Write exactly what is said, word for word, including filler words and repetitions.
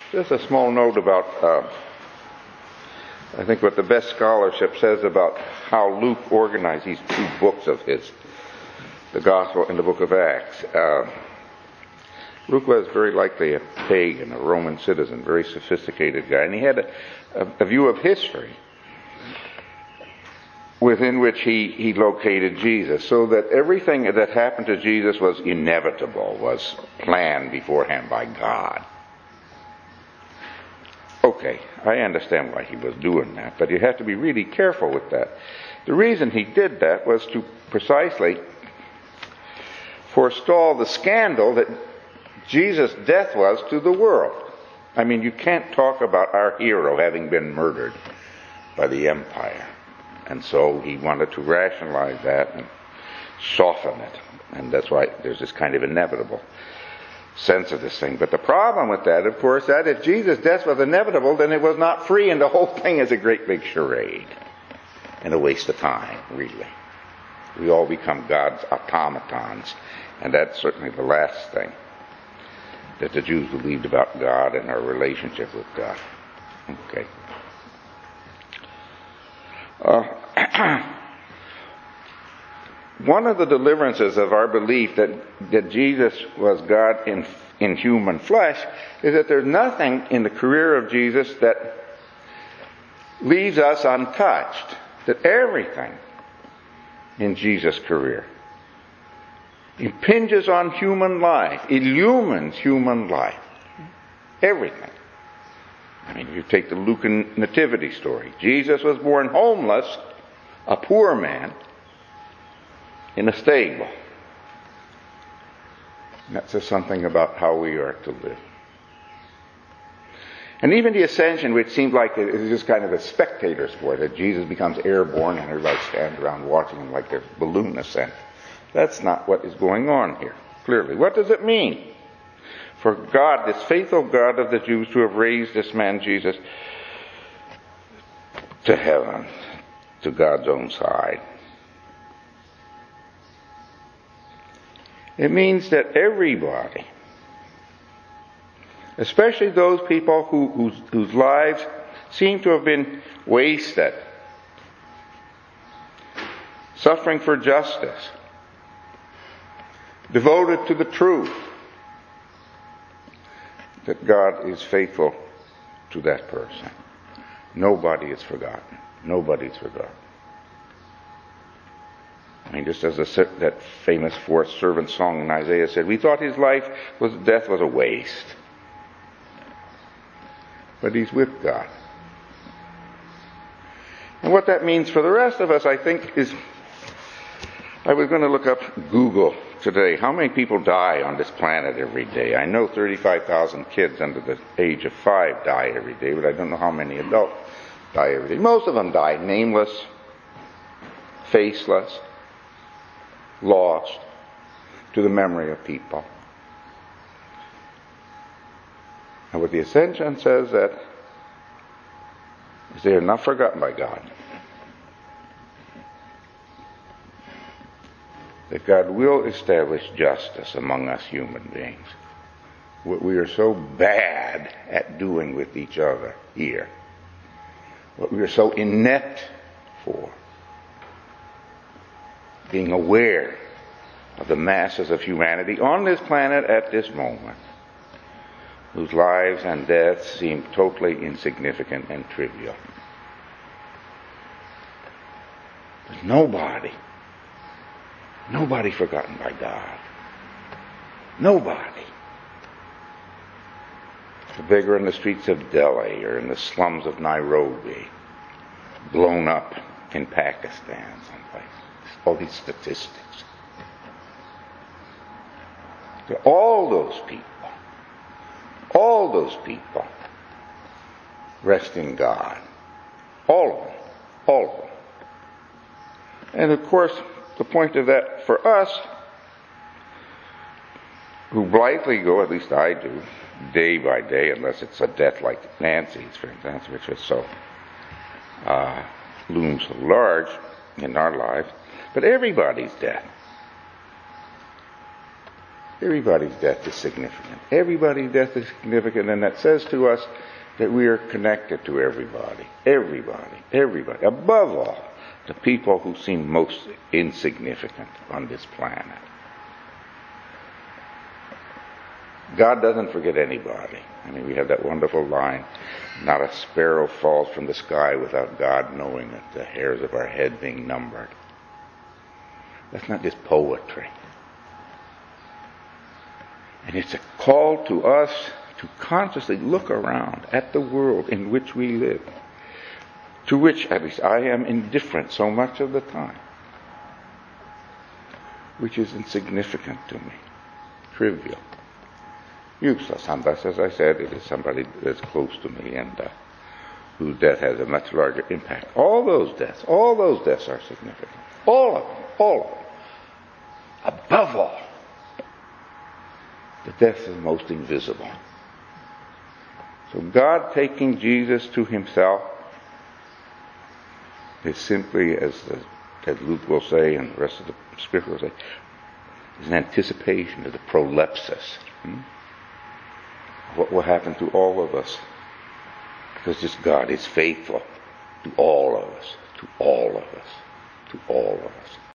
Just a small note about, uh, I think, what the best scholarship says about how Luke organized these two books of his, the Gospel and the book of Acts. Uh, Luke was very likely a pagan, a Roman citizen, very sophisticated guy, and he had a, a, a view of history within which he, he located Jesus, so that everything that happened to Jesus was inevitable, was planned beforehand by God. Okay, I understand why he was doing that, but you have to be really careful with that. The reason he did that was to precisely forestall the scandal that Jesus' death was to the world. I mean, you can't talk about our hero having been murdered by the empire. And so he wanted to rationalize that and soften it. And that's why there's this kind of inevitable sense of this thing. But the problem with that, of course, that if Jesus' death was inevitable, then it was not free, and the whole thing is a great big charade and a waste of time, really. We all become God's automatons, and that's certainly the last thing that the Jews believed about God and our relationship with God. Okay. Uh, one of the deliverances of our belief that, that Jesus was God in, in human flesh is that there's nothing in the career of Jesus that leaves us untouched. That everything in Jesus' career impinges on human life, illumines human life. Everything. I mean, you take the Luke nativity story. Jesus was born homeless, a poor man, in a stable. And that says something about how we are to live. And even the ascension, which seems like it is just kind of a spectator sport, that Jesus becomes airborne and everybody stands around watching him like there's balloon ascent. That's not what is going on here, clearly. What does it mean for God, this faithful God of the Jews, to have raised this man Jesus to heaven, to God's own side? It means that everybody, especially those people who, whose, whose lives seem to have been wasted, suffering for justice, devoted to the truth, that God is faithful to that person. Nobody is forgotten. Nobody is forgotten. I mean, just as the, that famous fourth servant song in Isaiah said, we thought his life was, death was a waste. But he's with God. And what that means for the rest of us, I think, is, I was going to look up Google today. How many people die on this planet every day? I know thirty-five thousand kids under the age of five die every day, but I don't know how many adults die every day. Most of them die nameless, faceless, lost to the memory of people. And what the Ascension says that is they are not forgotten by God. That God will establish justice among us human beings. What we are so bad at doing with each other here. What we are so inept for. Being aware of the masses of humanity on this planet at this moment, whose lives and deaths seem totally insignificant and trivial. There's nobody, nobody forgotten by God. Nobody. The beggar in the streets of Delhi or in the slums of Nairobi, blown up in Pakistan someplace. All these statistics. To all those people, all those people rest in God. All of them. All of them. And of course, the point of that for us, who blithely go, at least I do, day by day, unless it's a death like Nancy's, for instance, which is so, uh, looms so large in our lives, but everybody's death. Everybody's death is significant. Everybody's death is significant, and that says to us that we are connected to everybody. Everybody. Everybody. Above all, the people who seem most insignificant on this planet. God doesn't forget anybody. I mean, we have that wonderful line, not a sparrow falls from the sky without God knowing it, the hairs of our head being numbered. That's not just poetry. And it's a call to us to consciously look around at the world in which we live, to which, at least, I am indifferent so much of the time, which is insignificant to me, trivial, useless, unless, as I said, it is somebody that's close to me and uh, whose death has a much larger impact. All those deaths, all those deaths are significant. All of them, all of them. Above all, the death is most invisible. So God taking Jesus to himself is simply, as, the, as Luke will say and the rest of the Scripture will say, is an anticipation of the prolepsis. Hmm? What will happen to all of us? Because this God is faithful to all of us, to all of us, to all of us.